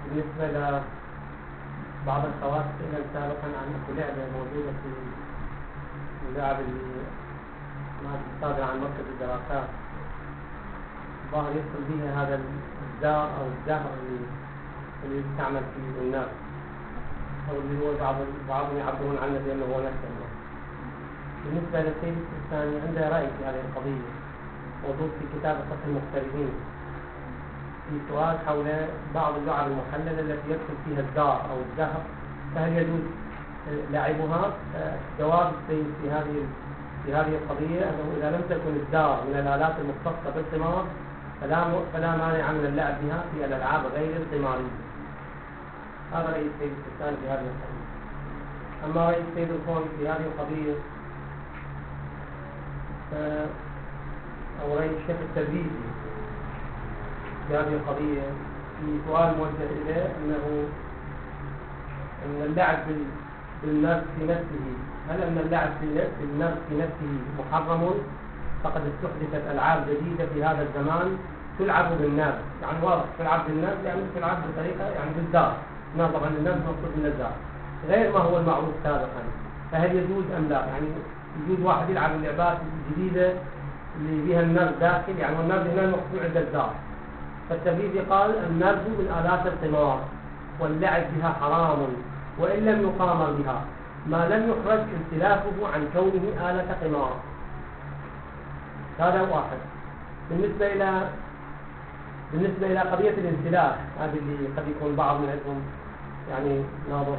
بالنسبة لبعض الخواص سئل سابقا عن لعبة موجودة في اللعب اللي ما صادر عن مركز الدراسات، الظاهر يدخل بها هذا الدار أو الزهر اللي يستعمل في النار، أو اللي هو بعضهم يعبرون عنه بأنه هو نفس النار. بالنسبة للسيد الثاني عنده رأي في هذه القضية موجود في كتاب فقه المغتربين، في سؤال حول بعض اللعب المحللة التي يدخل فيها الدار أو الزهر، فهل يجوز لعبها؟ جواب السيد في هذه القضية أنه إذا لم تكن الدار من الآلات المختصة بالقمار فلا مانع من اللعب بها في الألعاب غير القمارية. هذا رأي السيد الثاني في هذه القضية. أما رأي السيد الخوي في هذه القضية أو رأي الشيخ التبريزي في هذه القضية في سؤال موجه إليه أن اللعب بالنرد في نفسه، هل أن اللعب بالنرد في نفسه محرم؟ فقد استحدثت ألعاب جديدة في هذا الزمان تلعب بالنرد، يعني واضح تلعب بالنرد يعني تلعب بطريقة يعني بالدار، طبعا النرد مقصود من الدار غير ما هو المعروف سابقا، فهل يجوز أم لا؟ يعني يجوز واحد يلعب اللعبات الجديدة اللي فيها النرد داخل، يعني والنرد هنا مقصود عند الدار. فالتبريزي قال النرد من آلات القمار واللعب بها حرام وإن لم يقامر بها ما لم يخرج انسلافه عن كونه آلة قمار. هذا واحد. بالنسبة إلى قضية الانسلاف، هذه اللي قد يكون بعض من عندهم يعني ناظر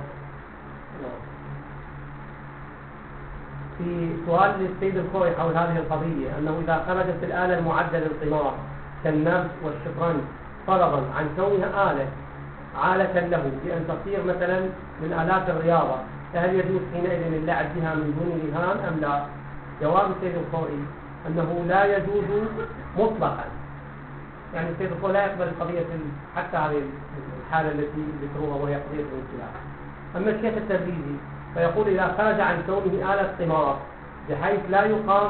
في سؤال للسيد الخوي حول هذه القضية، أنه إذا خرجت الآلة المعدة للقمار كالنرد والشطرنج فرضا عن كونها عالة له بأن تصير مثلا من آلات الرياضة، فهل يجوز حينئذ اللعب بها من دون رهان أم لا؟ جواب السيد الخوي أنه لا يجوز مطلقا، يعني السيد الخوي لا يقبل قضية حتى هذه الحالة التي ذكروها وهي قضية الانسلاف. أما الشيخ التبريزي فيقول إذا خرج عن كونه آلة قمار بحيث لا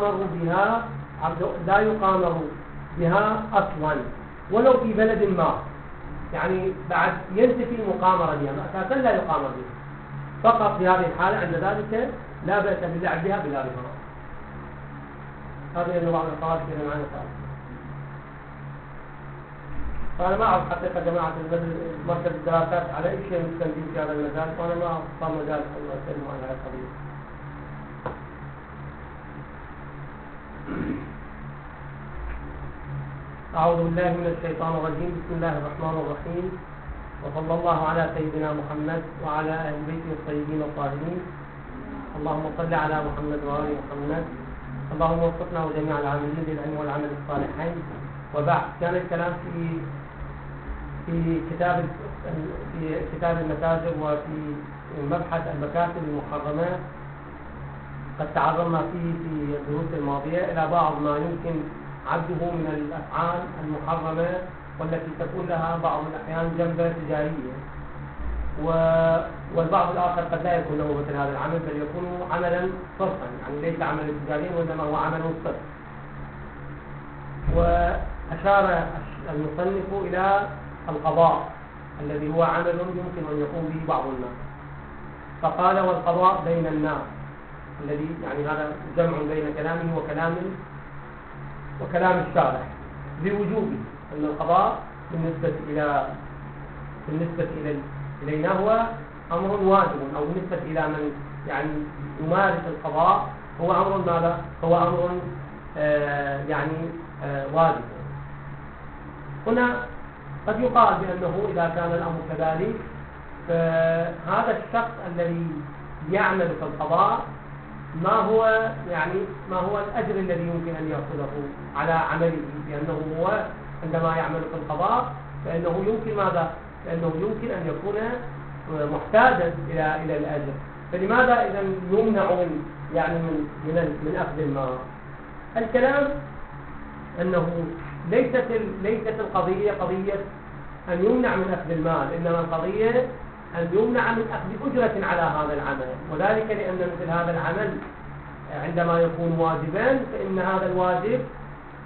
يقامر بها أصلا ولو في بلد ما، يعني بعد ينتفي المقامرة بها أساسا لا يقامر بها، فقط في هذه الحالة عند ذلك لا بأس باللعب بها بلا رهان. هذه أنه بعض القواعد كثيرا معنا صار. فأنا ما أعرف حقيقة جماعة مركز الدراسات على أي شيء مستندين في هذا المجال، وأنا ما أصاب مجال الله يسلم عن هذه القضية. أعوذ بالله من الشيطان الرجيم، بسم الله الرحمن الرحيم، وصلى الله على سيدنا محمد وعلى أهل بيته الطيبين الطاهرين. اللهم صل على محمد وآل محمد. اللهم وفقنا وجميع العاملين للعلم والعمل الصالحين. وبعد، كان الكلام في كتاب المتاجر وفي مبحث المكاسب المحرمة قد تعرضنا فيه في الدروس الماضية إلى بعض ما يمكن عده من الأفعال المحرمة والتي تكون لها بعض الأحيان جنبة تجارية، والبعض الآخر قد لا يكون له مثل هذا العمل بل يكون عملا صرفا، يعني ليس عملا تجاريا وإنما هو عمل صرف. وأشار المصنف إلى القضاء الذي هو عمل يمكن أن يقوم به بعض الناس، فقال والقضاء بين الناس، الذي يعني هذا جمع بين كلامه وكلام الشارع بوجوبه، أن القضاء بالنسبة إلينا هو أمر واجب، أو بالنسبة إلى من يعني يمارس القضاء هو أمر ماذا؟ هو أمر واجب. هنا قد يقال بأنه إذا كان الأمر كذلك فهذا الشخص الذي يعمل في القضاء ما هو الأجر الذي يمكن أن يأخذه على عمله، لأنه هو عندما يعمل في القضاء فإنه يمكن ماذا؟ لأنه يمكن أن يكون محتاجا إلى الأجر، فلماذا إذا يمنع من أخذ المال؟ الكلام أنه ليست القضية قضية أن يمنع من أخذ المال، إنما القضية أن يمنع من أخذ أجرة على هذا العمل، وذلك لأن مثل هذا العمل عندما يكون واجبا فإن هذا الواجب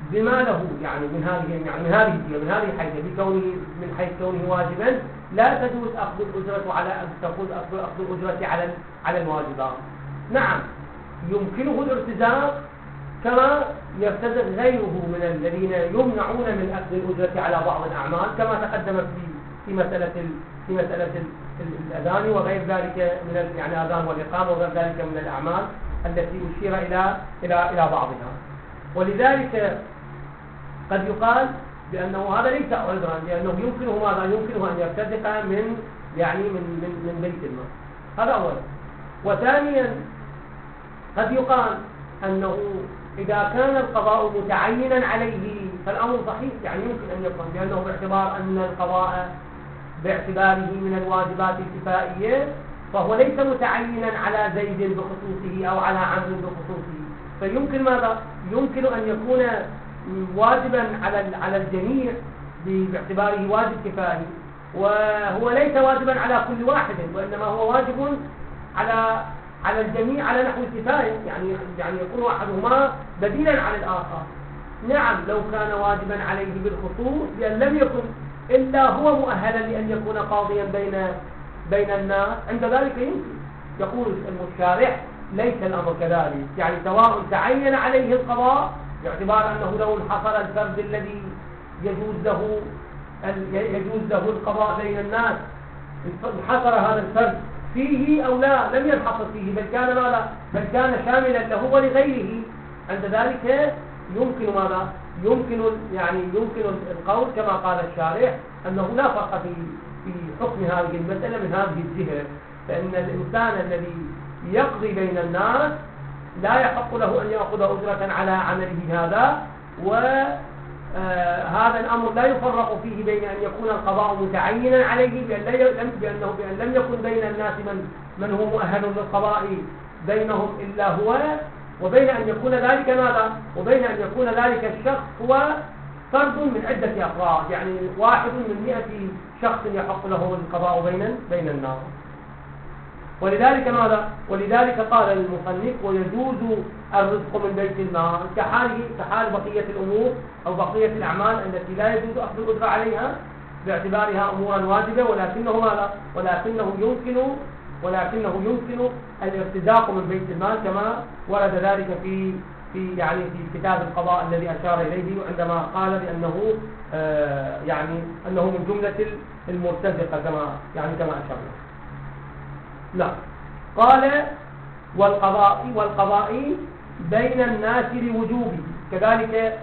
بما له يعني من هذه الحيثية بكونه من حيث كونه واجبا لا تجوز أخذ الأجرة أخذ الأجرة على الواجبات. نعم يمكنه الارتزاق كما يرتزق غيره من الذين يمنعون من أخذ الأجرة على بعض الأعمال كما تقدم في مسألة الأذان وغير ذلك من يعني الأذان والإقامة وغير ذلك من الأعمال التي أشير إلى بعضها. ولذلك قد يقال بأنه هذا ليس عذرا لأنه يمكنه أن يرتزق من بيت المال. هذا أولا. وثانيا قد يقال أنه إذا كان القضاء متعينا عليه فالأمر صحيح يعني يمكن أن يكون لأنه باعتبار أن القضاء باعتباره من الواجبات الكفائية فهو ليس متعينا على زيد بخصوصه أو على عمرو بخصوصه فيمكن ماذا؟ يمكن أن يكون واجبا على الجميع باعتباره واجب كفائي وهو ليس واجبا على كل واحد وإنما هو واجب على الجميع على نحو الكفاية يعني يكون أحدهما بديلا عن الآخر. نعم لو كان واجبا عليه بالخصوص لأن لم يكن إلا هو مؤهلا لأن يكون قاضيا بين الناس عند ذلك يمكن. يقول الشارح ليس الأمر كذلك يعني سواء تعين عليه القضاء باعتبار أنه لو انحصر الفرد الذي يجوز له القضاء بين الناس انحصر هذا الفرد فيه أو لا لم ينحصر فيه بل كان شاملا له ولغيره عند ذلك يمكن القول كما قال الشارح أنه لا فرق في حكم هذه المسألة من هذه الجهة فإن الإنسان الذي يقضي بين الناس لا يحق له أن يأخذ أجرة على عمله هذا وهذا الأمر لا يفرق فيه بين أن يكون القضاء متعينا عليه بأن لم يكن بين الناس من هو مؤهل للقضاء بينهم إلا هو وبين أن يكون ذلك ماذا؟ وبين أن يكون ذلك الشخص هو فرد من عدة أفراد يعني واحد من 100 شخص يحق له القضاء بين الناس. ولذلك ماذا؟ ولذلك قال المصنف ويجوز الرزق من بيت المال كحال بقية الأمور أو بقية الأعمال التي لا يجوز أخذ الأجرة عليها باعتبارها أمورا واجبة ولكنه يمكن الارتزاق من بيت المال كما ورد ذلك في كتاب القضاء الذي أشار إليه عندما قال بأنه أنه من جملة المرتزقة كما أشرنا. لا قال والقضاء بين الناس لوجوبه كذلك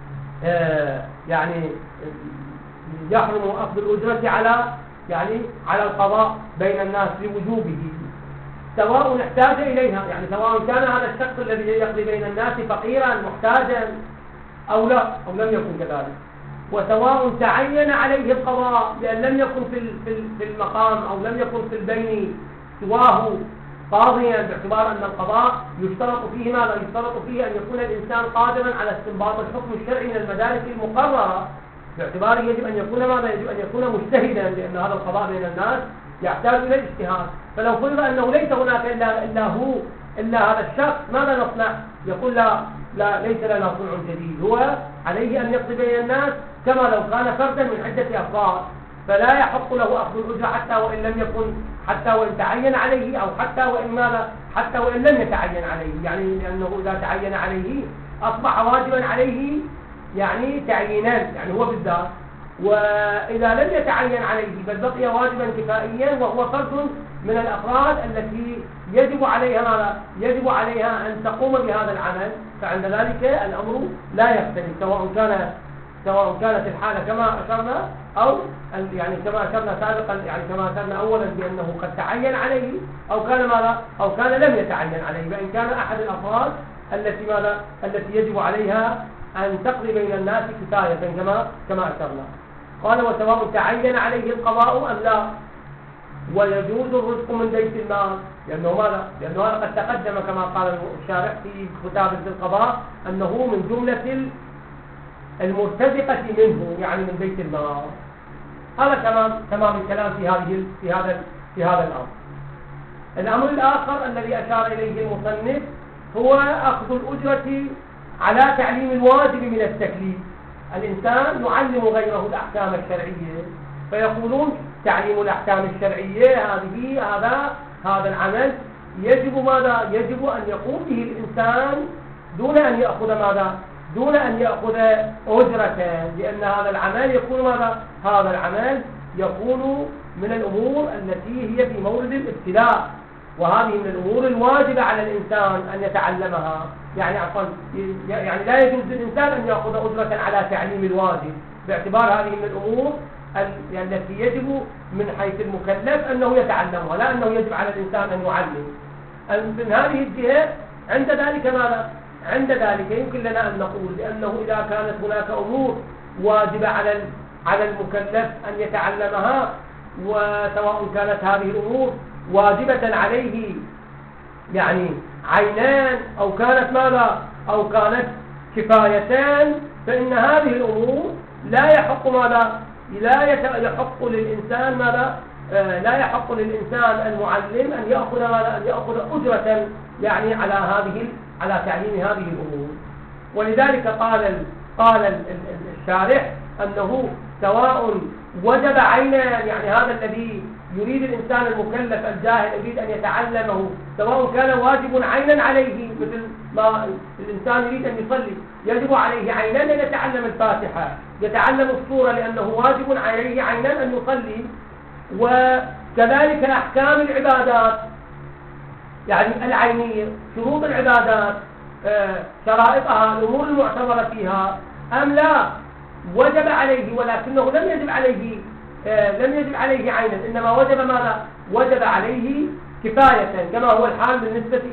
يحرم أخذ الأجرة على القضاء بين الناس لوجوبه سواء احتاج إليها سواء كان هذا الشخص الذي يقضي بين الناس فقيرا محتاجا أو لا أو لم يكن كذلك وسواء تعين عليه القضاء لأن لم يكن في المقام أو لم يكن في البين سواه قاضيا باعتبار أن القضاء يشترط فيه ماذا؟ يشترط فيه أن يكون الإنسان قادرا على استنباط الحكم الشرعي من المدارك المقررة باعتبار يجب أن يكون ماذا؟ يجب أن يكون مجتهدا لأن هذا القضاء بين الناس يحتاج إلى الاجتهاد. فلو فرض أنه ليس هناك إلا هذا الشخص ماذا نصنع؟ يقول لا ليس لنا صنع جديد هو عليه أن يقضي بين الناس كما لو كان فردا من عدة أفراد فلا يحق له أخذ الأجرة حتى وإن تعين عليه أو حتى وإن لم يتعين عليه لأنه إذا تعين عليه أصبح واجبا عليه تعيينان هو بالذات وإذا لم يتعين عليه بل بقي واجبا كفائيا وهو فرد من الأفراد التي يجب عليها أن تقوم بهذا العمل فعند ذلك الأمر لا يختلف سواء كانت الحالة كما أشرنا أو كما أشرنا سابقا كما أشرنا أولا بأنه قد تعين عليه أو كان لم يتعين عليه فإن كان أحد الأفراد التي يجب عليها أن تقضي بين الناس كفاية كما أشرنا. قال وسواء تعين عليه القضاء أم لا ويجوز الرزق من بيت المال لأنه هذا قد تقدم كما قال الشارح في كتاب القضاء أنه من جملة المرتزقة منه من بيت المال. هذا تمام الكلام في هذا الأمر. الأمر الآخر الذي أشار إليه المصنف هو أخذ الأجرة على تعليم الواجب من التكليف. الإنسان يعلم غيره الأحكام الشرعية، فيقولون تعليم الأحكام الشرعية هذا العمل يجب ماذا؟ يجب أن يقوم به الإنسان دون أن يأخذ ماذا؟ دون أن يأخذ أجرة، لأن هذا العمل يكون ماذا؟ هذا العمل يكون من الأمور التي هي في مورد الابتلاء، وهذه من الأمور الواجبة على الإنسان أن يتعلمها. يعني لا يجوز للإنسان أن يأخذ أجرة على تعليم الواجب، باعتبار هذه من الأمور التي يجب من حيث المكلف أنه يتعلمها، لا أنه يجب على الإنسان أن يعلم. من هذه الجهة عند ذلك ماذا؟ عند ذلك يمكن لنا أن نقول بأنه إذا كانت هناك أمور واجبة على المكلف أن يتعلمها، وسواء كانت هذه الأمور واجبة عليه يعني عينان أو كانت ماذا؟ أو كانت كفايتان، فإن هذه الأمور لا يحق ماذا؟ لا يحق للإنسان ماذا؟ لا يحق للإنسان المعلم أن يأخذ ماذا؟ أن يأخذ أجرة يعني على تعليم هذه الأمور. ولذلك قال الشارح أنه سواء وجب عينا، يعني هذا الذي يريد الإنسان المكلف الجاهل يريد أن يتعلمه، سواء كان واجب عينا عليه، مثل ما الإنسان يريد أن يصلي يجب عليه عينا أن يتعلم الفاتحة، يتعلم السورة لأنه واجب عليه عينا أن يصلي. وكذلك أحكام العبادات يعني العينية، شروط العبادات، شرائطها، الأمور المعتبرة فيها أم لا، وجب عليه، ولكنه لم يجب عليه عينا، إنما وجب ماذا؟ وجب عليه كفاية، كما هو الحال بالنسبة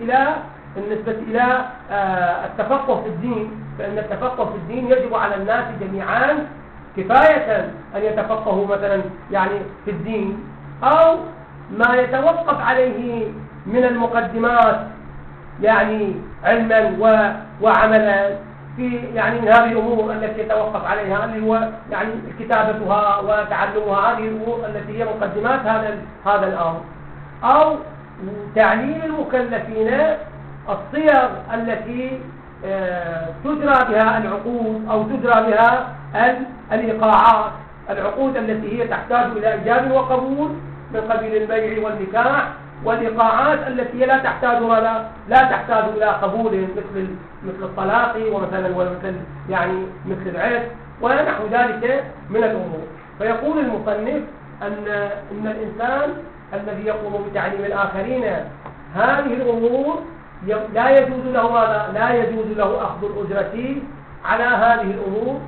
إلى التفقه في الدين، فإن التفقه في الدين يجب على الناس جميعا كفاية أن يتفقهوا مثلا يعني في الدين، أو ما يتوقف عليه من المقدمات يعني علما وعملا في يعني من هذه الأمور التي يتوقف عليها، اللي هو يعني كتابتها وتعلمها، هذه الأمور التي هي مقدمات هذا الأمر، أو تعليم المكلفين الصيغ التي تجرى بها العقود أو تجرى بها الإيقاعات، العقود التي هي تحتاج إلى إيجاب وقبول من قبيل البيع والنكاح، والإيقاعات التي لا تحتاج إلى قبول مثل الطلاق ومثل يعني مثل العتق ونحو ذلك من الأمور. فيقول المصنف أن الإنسان الذي يقوم بتعليم الآخرين هذه الأمور لا يجوز له ماذا؟ لا يجوز له أخذ الأجرة على هذه الأمور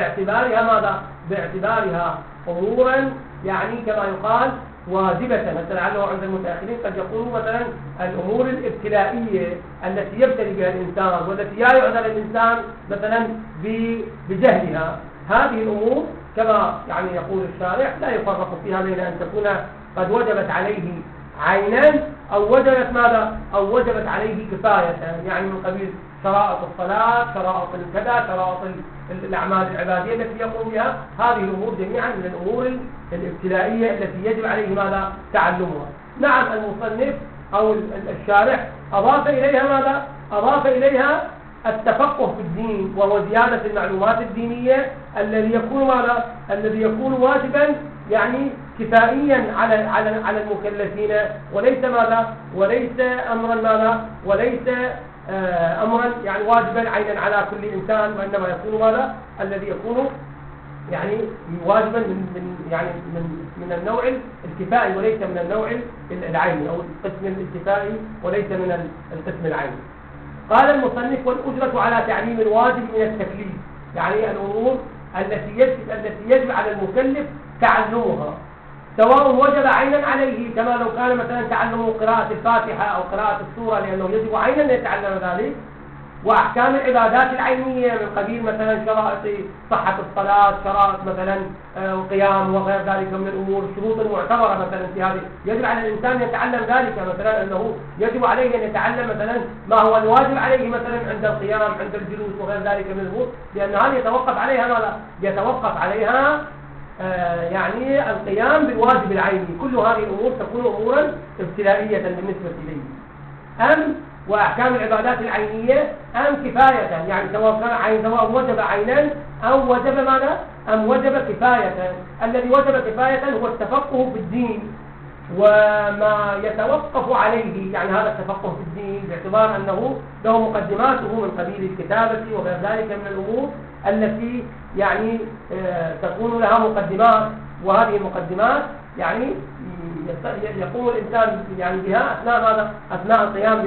باعتبارها أمورا يعني كما يقال واجبة. مثلا لعله عند المتأخرين قد يقولوا مثلا الأمور الابتلائية التي يبتلي بها الإنسان والتي لا يعذر الإنسان مثلا بجهلها، هذه الأمور كما يعني يقول الشارح لا يفرق فيها بين أن تكون قد وجبت عليه عينا أو وجبت ماذا؟ أو وجبت عليه كفاية، يعني من قبيل شرائط الصلاة، شرائط الكذا، شرائط الأعمال العبادية التي يقوم بها، هذه الأمور جميعا من الأمور الابتلائية التي يجب عليه ماذا؟ تعلمها. نعم المصنف أو الشارح أضاف إليها ماذا؟ أضاف إليها التفقه في الدين، وهو زيادة المعلومات الدينية الذي يكون ماذا؟ الذي يكون واجبا يعني كفائيا على المكلفين، وليس ماذا؟ وليس أمرا ماذا؟ وليس أمرا يعني واجبا عينا على كل إنسان، وإنما يكون ماذا؟ الذي يكون يعني واجبا من النوع الكفائي وليس من النوع العيني، أو القسم الكفائي وليس من القسم العيني. قال المصنف: والأجرة على تعليم الواجب من التكليف، يعني الأمور التي يجب على المكلف تعلمها، سواء وجب عينا عليه، كما لو كان مثلا تعلم قراءة الفاتحة أو قراءة السورة لأنه يجب عينا أن يتعلم ذلك، وأحكام العبادات العينية من قبيل مثلا شرائط صحة الصلاة، شرائط مثلا القيام وغير ذلك من الأمور، الشروط المعتبرة مثلا في هذه يجب على الإنسان يتعلم ذلك، مثلا أنه يجب عليه أن يتعلم مثلا ما هو الواجب عليه مثلا عند القيام، عند الجلوس وغير ذلك من الأمور، لأن هذه يتوقف عليها ماذا؟ يتوقف عليها يعني القيام بالواجب العيني. كل هذه الأمور تكون أمورا ابتلائية بالنسبة إليه. وأحكام العبادات العينية أم كفاية، يعني سواء كان عين سواء وجب عينا أو وجب ماذا؟ أم وجب كفاية. الذي وجب كفاية هو التفقه في الدين وما يتوقف عليه، يعني هذا التفقه في الدين باعتبار أنه له مقدماته من قبيل الكتابة وغير ذلك من الأمور التي يعني تكون لها مقدمات، وهذه المقدمات يعني يقوم الإنسان يعني بها أثناء ماذا؟ أثناء القيام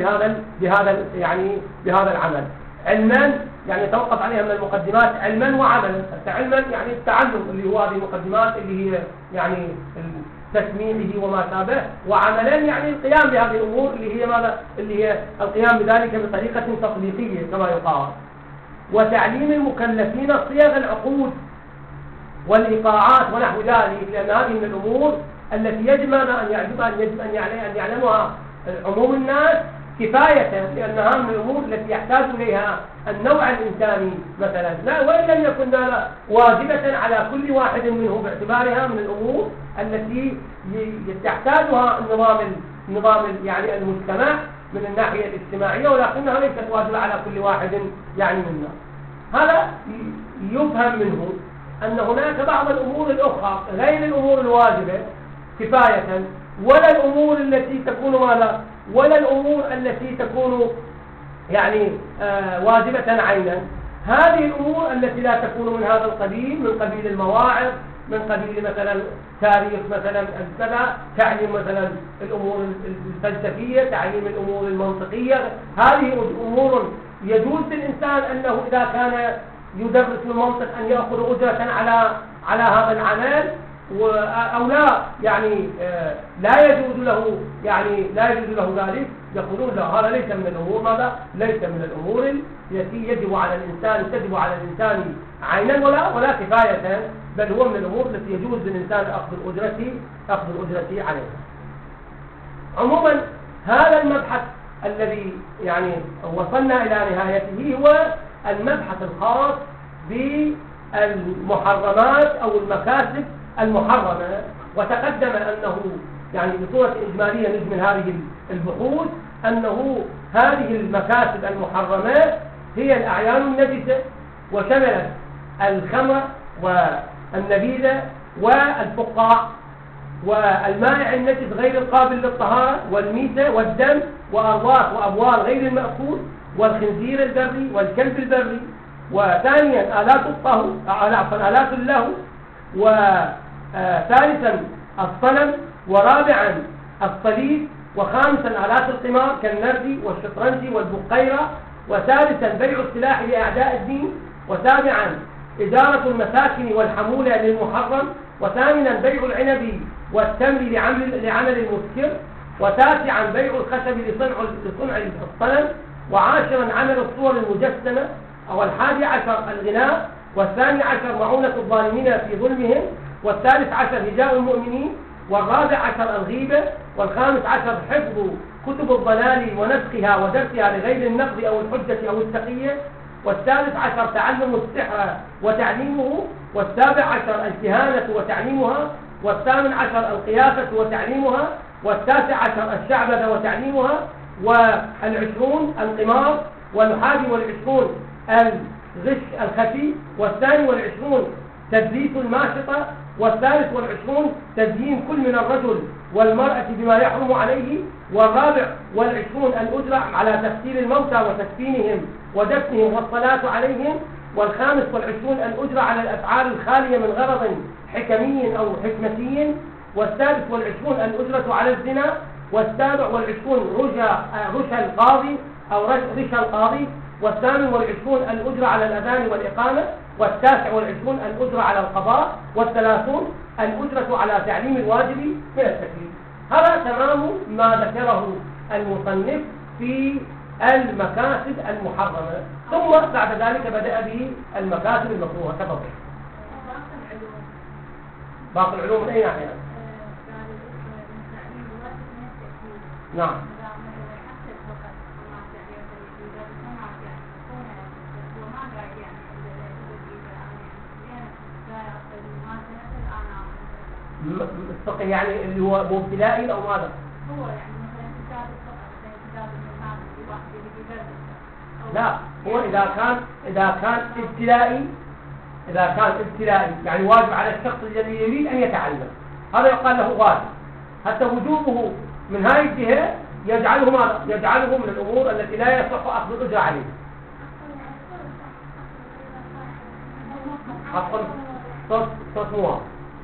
بهذا العمل. علما يعني يتوقف عليها من المقدمات علما وعملا. علما يعني التعلم اللي هو هذه المقدمات اللي هي يعني تسميعه وما شابه، وعملا يعني القيام بهذه الأمور اللي هي ماذا؟ اللي هي القيام بذلك بطريقة تطبيقية كما يقال. وتعليم المكلفين صيغ العقود والإيقاعات ونحو ذلك، لأن هذه من الأمور التي يجب أن يعلمها عموم الناس كفاية، لأنها من الأمور التي يحتاج إليها النوع الإنساني مثلا، لا وإن لم يكن واجبة على كل واحد منه باعتبارها من الأمور التي يحتاجها النظام يعني المجتمع من الناحية الاجتماعية، ولكنها ليست واجبة على كل واحد يعني منا. هذا يفهم منه أن هناك بعض الأمور الأخرى غير الأمور الواجبة كفاية، ولا الأمور التي تكون ماذا؟ ولا الأمور التي تكون يعني واجبة عينا. هذه الأمور التي لا تكون من هذا القبيل، من قبيل المواعظ، من قبيل مثلا تاريخ مثلا كذا، تعليم مثلا الأمور الفلسفية، تعليم الأمور المنطقية، هذه أمور يجوز للإنسان أنه إذا كان يدرس المنطق أن يأخذ أجرة على هذا العمل، أو لا يعني لا يجوز له ذلك. يقولون لا، هذا ليس من الأمور ماذا؟ ليس من الأمور التي تجب على الإنسان عينا ولا كفاية، بل هو من الأمور التي يجوز للإنسان أخذ الأجرة عليها. عموما هذا المبحث الذي يعني وصلنا إلى نهايته هو المبحث الخاص بالمحرمات أو المكاسب المحرمة. وتقدم أنه يعني بصورة إجمالية نجمل هذه البحوث أنه هذه المكاسب المحرمة هي الأعيان النجسة، وشملت الخمر والنبيذ والفقاع والمائع النجس غير القابل للطهارة والميتة والدم وأرواح وأبوال غير المأكول والخنزير البري والكلب البري. وثانيا آلات اللهو، وثالثا الصنم، ورابعا الصليب، وخامسا آلات القمار كالنرد والشطرنج والبقيرة، وثالثا بيع السلاح لأعداء الدين، وسابعا إدارة المساكن والحمولة للمحرم، وثامنا بيع العنب والتمر لعمل المسكر، وتاسعا بيع الخشب لصنع الصنم، وعاشرا عمل الصور المجسمة، والحادي عشر الغناء، والثاني عشر معونة الظالمين في ظلمهم، والثالث عشر هجاء المؤمنين، والرابع عشر الغيبة، والخامس عشر حفظ كتب الضلال ونسخها ودرسها لغير النقد أو الحجة أو التقية، والثالث عشر تعلم السحر وتعليمه، والسابع عشر الكهانة وتعليمها، والثامن عشر القيافة وتعليمها، والتاسع عشر الشعبذة وتعليمها، والعشرون القمار، والحادي والعشرون الغش الخفي، والثاني والعشرون تدليس الماشطة، والثالث والعشرون تزيين كل من الرجل والمرأة بما يحرم عليه، والرابع والعشرون الأجرة على تغسيل الموتى وتكفينهم ودفنهم والصلاة عليهم، والخامس والعشرون الأجرة على الأفعال الخالية من غرض حكمي أو حكمتي، والسادس والعشرون الأجرة على الزنا، والسابع والعشرون رشا القاضي أو رشا القاضي، والثامن والعشرون الأجرة على الأذان والإقامة، والتاسع والعشرون الأجرة على القضاء، والثلاثون الأجرة على تعليم الواجب من التكليف. هذا تمام ما ذكره المصنف في المكاسب المحرمة، ثم بعد ذلك بدأ به المكاسب المكروهة. تفضل. باقي العلوم من أي ناحية؟ نعم. الفقه يعني اللي هو مبتلائي أو ماذا؟ هو يعني مثلا كتاب الفقه، كتاب المكاسب الواحد لا، هو إذا كان ابتلائي يعني واجب على الشخص الذي يريد أن يتعلم، هذا يقال له واجب. حتى وجوبه من هذه الجهة يجعله من الأمور التي لا يصح أخذ الأجر عليه. حقا صوت مواصل.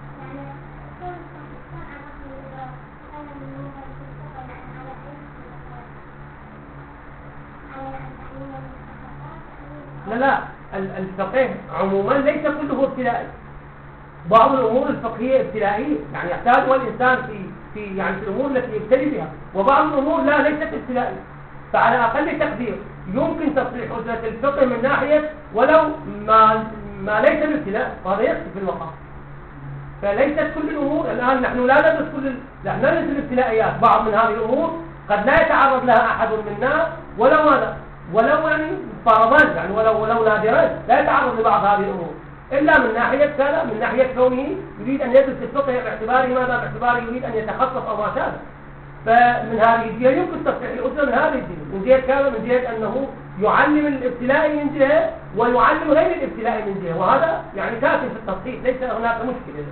لا، الفقه عموما ليس كله ابتلائي. بعض الأمور الفقهية ابتلائية، يعني يحتاجها الإنسان في الأمور التي يبتلي بها، وبعض الأمور لا ليست ابتلائية. فعلى أقل تقدير يمكن تصريح أجرة الفقه من ناحية ولو ما ليس بابتلاء، وهذا يكفي في المقام. فليست كل الأمور الآن نحن لا ندرس الابتلائيات. بعض من هذه الأمور قد لا يتعرض لها أحد منا ولو يعني فرضا، يعني ولو نادرا لا يتعرض لبعض هذه الأمور، إلا من ناحية كونه يريد أن يدرس الفقه باعتباره يريد أن يتخصص أو ما شابه. فمن هذه الجهة يمكن تصحيح الأجرة من هذه الجهة، من جهة أنه يعلم الابتلاء من جهة ويعلم غير الابتلاء من جهة، وهذا يعني كافٍ في التصحيح، ليس هناك مشكلة.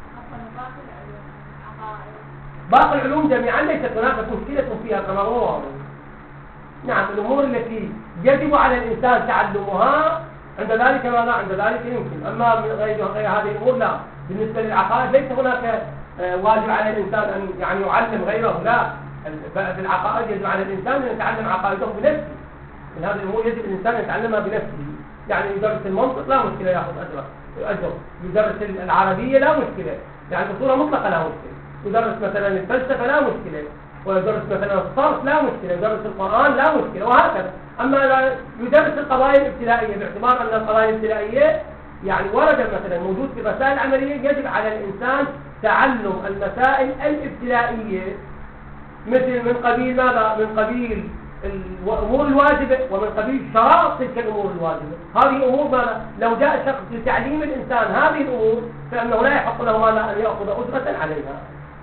باقي العلوم جميعا ليست هناك مشكلة فيها كما هو واضح. نعم، الأمور التي يجب على الإنسان تعلمها عند ذلك يمكن، أما من غير هذه الأمور لا. بالنسبة للعقائد ليس هناك واجب على الإنسان أن يعني يعلم غيره، لا. في العقائد يجب على الإنسان أن يتعلم عقائده بنفسه. من هذه الأمور يجب الإنسان أن يتعلمها بنفسه. يعني يدرس المنطق لا مشكلة يأخذ أجر، يدرس العربية لا مشكلة، يعني بصورة مطلقة لا مشكلة. يدرس مثلا الفلسفة لا مشكلة، ويدرس مثلا الصرف لا مشكلة، يدرس القرآن لا مشكلة، وهكذا. أما يدرس القضايا الابتلائية باعتبار أن القضايا الابتلائية يعني ورد مثلا موجود في رسائل عملية، يجب على الإنسان تعلم المسائل الابتلائية، مثل من قبيل ماذا؟ من قبيل الأمور الواجبة، ومن قبيل شرائط تلك الأمور الواجبة. هذه أمور ماذا؟ لو جاء شخص لتعليم الإنسان هذه الأمور فإنه لا يحق له ماذا؟ أن يأخذ أجرة عليها.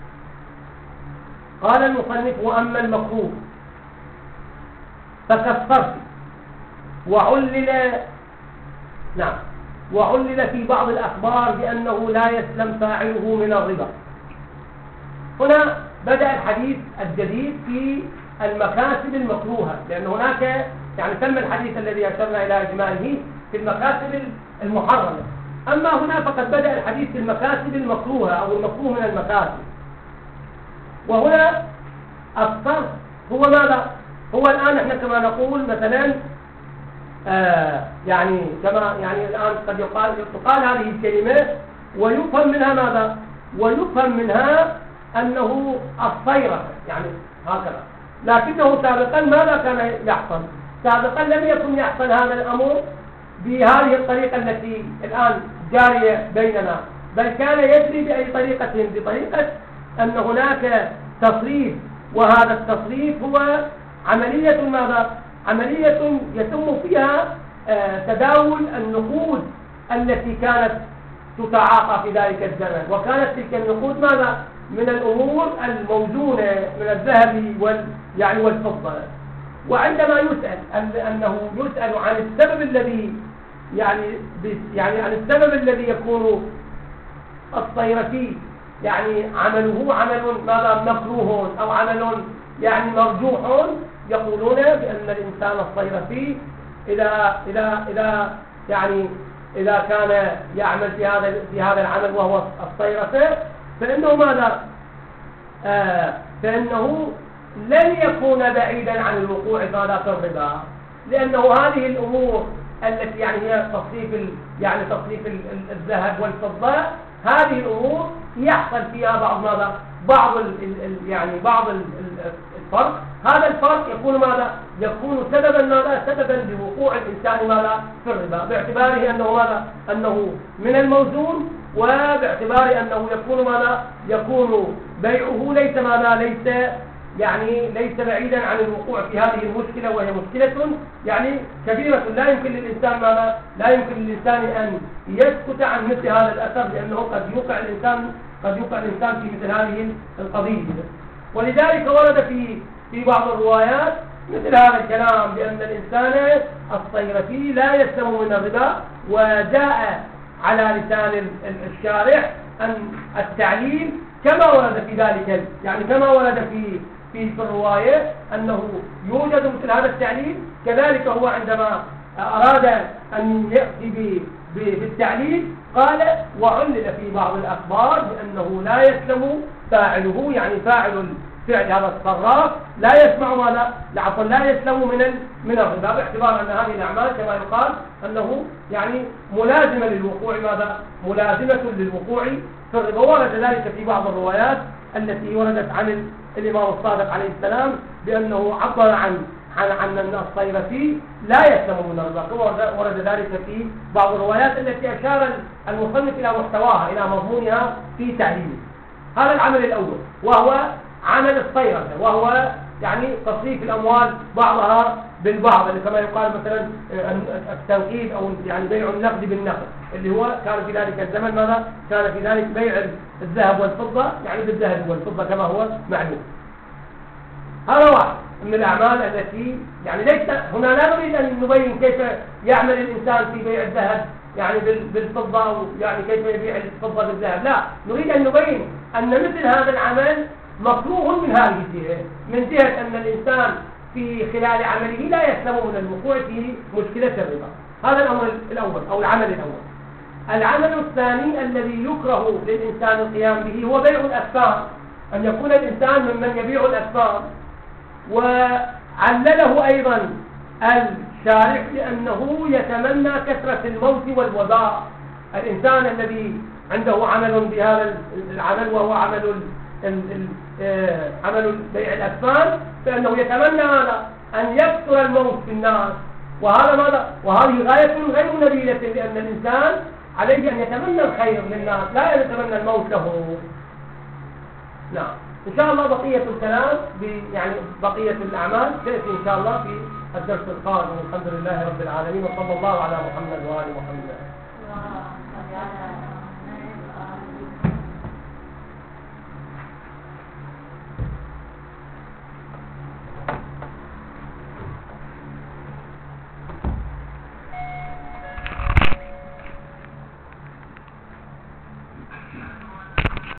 قال المصنف: وأما المكروه فكالصرف وعلل في بعض الأخبار بأنه لا يسلم فاعله من الربا. هنا بدأ الحديث الجديد في المكاسب المكروهة، لأن هناك يعني تم الحديث الذي أشرنا إلى إجماله في المكاسب المحرمة. أما هنا فقد بدأ الحديث في المكاسب المكروهة أو المكروه من المكاسب. وهنا الصرف هو ماذا؟ هو الآن احنا كما نقول مثلا يعني كما يعني الآن قد تقال هذه الكلمة ويفهم منها ماذا؟ ويفهم منها أنه الصيرة، يعني هكذا. لكنه سابقا ماذا كان يحصل؟ سابقا لم يكن يحصل هذا الأمر بهذه الطريقة التي الآن جارية بيننا، بل كان يجري بأي طريقة، بطريقة أن هناك تصريف، وهذا التصريف هو عملية ماذا؟ عملية يتم فيها تداول النقود التي كانت تتعاطى في ذلك الزمن، وكانت تلك النقود ماذا؟ من الأمور الموزونة من الذهب والفضة. وعندما يسأل أنه يسأل عن السبب الذي عن السبب الذي يكون الصيرفي يعني عمله عمل ماذا؟ مكروه أو عمل يعني مرجوح، يقولون بأن الإنسان الصيرفي إذا كان يعمل في هذا العمل وهو الصيرفة فإنه ماذا؟ فإنه لن يكون بعيدا عن الوقوع في الربا، لأنه هذه الأمور التي يعني هي تصريف الذهب والفضة، هذه الأمور يحصل فيها بعض الفرق. هذا الفرق يكون ماذا؟ يكون سببا لوقوع الإنسان ماذا؟ في الربا، باعتباره أنه ماذا؟ أنه من الموزون، وباعتبار أنه يكون ماذا؟ يكون بيعه ليس بعيدا عن الوقوع في هذه المشكلة، وهي مشكلة كبيرة لا يمكن للإنسان أن يسكت عن مثل هذا الأثر، لأنه قد يوقع الإنسان في مثل هذه القضية. ولذلك ورد في بعض الروايات مثل هذا الكلام بأن الإنسان الصيرفي لا يسلم من الربا، وجاء على لسان الشارع أن التعليل كما ورد في ذلك، يعني كما ورد في الرواية أنه يوجد مثل هذا التعليل، كذلك هو عندما أراد أن يأتي بالتعليل قال وعلل في بعض الأخبار بأنه لا يسلم فاعله، يعني فاعل الفعل هذا الصراف لا يسمع ماذا؟ عفوا لا يسلم من الربا، باعتبار أن هذه الأعمال كما يقال أنه يعني ملازمة للوقوع ماذا؟ ملازمة للوقوع في الربا. ورد ذلك في بعض الروايات التي وردت عن الإمام الصادق عليه السلام بأنه عبر عن أن الصيرفي لا يسلم من الربا، ورد ذلك في بعض الروايات التي أشار المصنف إلى محتواها إلى مضمونها في تعليمه. هذا العمل الأول وهو عمل الصيرفة، وهو يعني تصريف الأموال بعضها بالبعض، اللي كما يقال مثلا التوكيد أو يعني بيع النقد بالنقد، اللي هو كان في ذلك الزمن ماذا؟ كان في ذلك بيع الذهب والفضة يعني بالذهب والفضة كما هو معلوم. هذا واحد من الأعمال التي يعني ليس هنا لا نريد أن نبين كيف يعمل الإنسان في بيع الذهب يعني بالفضة، أو يعني كيف يبيع الفضة بالذهب، لا، نريد أن نبين أن مثل هذا العمل مكروه من هذه الجهة، من جهة أن الإنسان في خلال عمله لا يسلم من الوقوع في مشكلة الربا. هذا الأمر الأول أو العمل الأول. العمل الثاني الذي يكره للإنسان القيام به هو بيع الأسفار، أن يكون الإنسان ممن يبيع الأسفار. وعلله أيضا الشارع لأنه يتمنى كثرة الموت والوباء. الإنسان الذي عنده عمل بهذا العمل وهو عمل بيع الأسفار، فإنه يتمنى هذا أن يكثر الموت في الناس، وهذا ماذا؟ وهذه غاية غير نبيلة، لأن الإنسان عليه أن يتمنى الخير للناس لا يتمنى الموت له. نعم، إن شاء الله بقية الكلام يعني بقية الأعمال تأتي إن شاء الله في الدرس القادم. الحمد لله رب العالمين، وصلى الله على محمد وآل محمد.